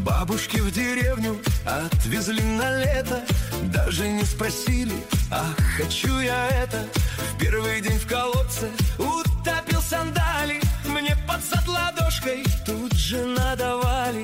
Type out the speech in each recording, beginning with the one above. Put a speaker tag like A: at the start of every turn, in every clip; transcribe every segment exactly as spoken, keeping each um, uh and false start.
A: бабушки в деревню отвезли на лето. Даже не спросили, ах, хочу я это. В первый день в колодце утопил сандали. Мне под зад ладошкой тут же надавали.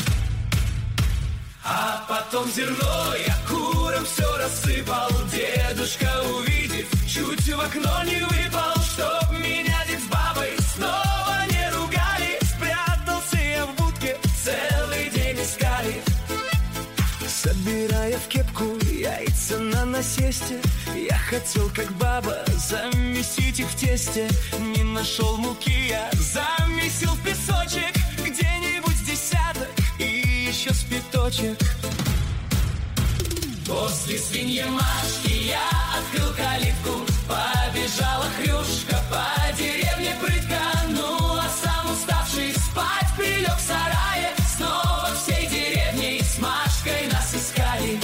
A: А потом зерно я курам все рассыпал. Дедушка, увидев, чуть в окно не выпал. Чтоб меня дед с бабой снова не ругали. Спрятался я в будке, целый день искали. Собирая в кепку яйца на насесте, я хотел, как баба, замесить их в тесте. Не нашел муки, я замесил в песочек. Где-нибудь с десяток и еще с пяточек. После свиньи Машки я открыл калитку. Побежала Хрюшка по деревне прытко. Ну а сам уставший спать прилег в сарае. Снова всей деревней с Машкой нас искали.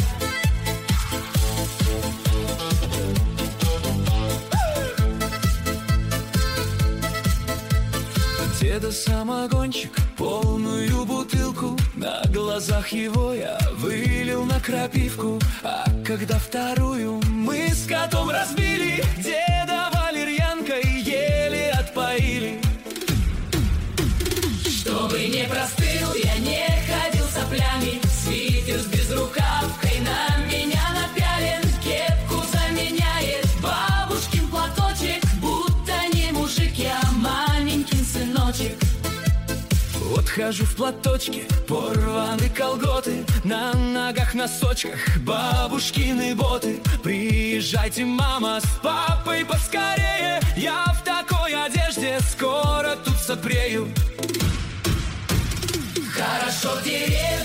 A: Деда самогончик, полную бутылку. На глазах его я вылил на крапивку. А когда вторую мы с котом разбили, деда валерьянкой еле отпоили. Чтобы не простыл, я не ходил соплями. Свитер с безрукавкой на меня напялен. Кепку заменяет бабушкин платочек. Будто не мужик, я маменькин сыночек. Вот хожу в платочке, порваны колготы. На ногах носочках бабушкины боты. Приезжайте, мама, с папой поскорее. Я в такой одежде скоро тут сопрею. Хорошо в деревне